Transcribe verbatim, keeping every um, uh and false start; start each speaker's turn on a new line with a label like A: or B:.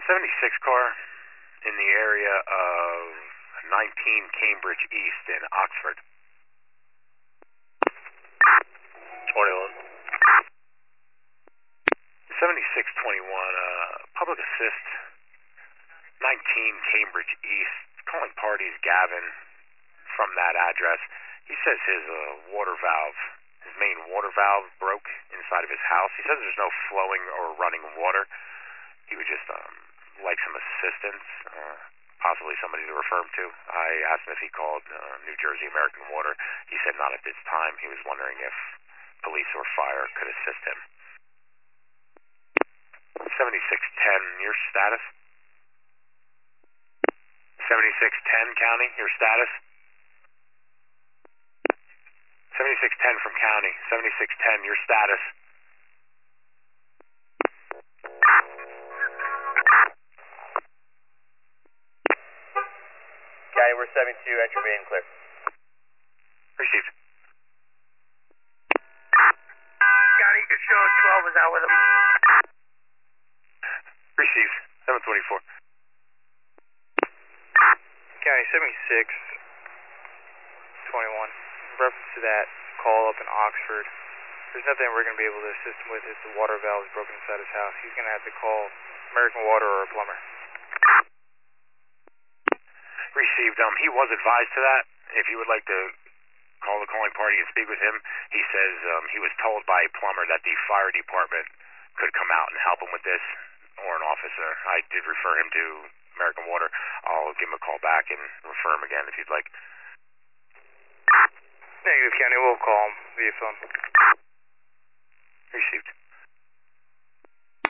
A: seventy-six car in the area of nineteen Cambridge East in Oxford.
B: twenty-one.
A: seventy-six twenty-one, uh, public assist, nineteen Cambridge East, calling parties Gavin from that address. He says his uh, water valve, his main water valve broke inside of his house. He says there's no flowing or running water. He would just um, like some assistance, uh, possibly somebody to refer him to. I asked him if he called uh, New Jersey American Water. He said not at this time. He was wondering if police or fire could assist him. seventy-six ten, your status? seventy-six ten County, your status? seventy-six ten from County, seventy-six ten, your status?
B: County, we're seventy-two, entry being clear.
A: Received.
C: County, you can show twelve is out with him.
A: Received. seven twenty-four.
D: County seventy-six twenty-one. In reference to that call up in Oxford, there's nothing we're going to be able to assist him with if the water valve is broken inside his house. He's going to have to call American Water or a plumber.
A: Received. Um, he was advised to that. If you would like to call the calling party and speak with him, he says um, he was told by a plumber that the fire department could come out and help him with this, or an officer. I did refer him to American Water. I'll give him a call back and refer him again if you'd like.
D: Negative, County. We'll call him via phone.
A: Received.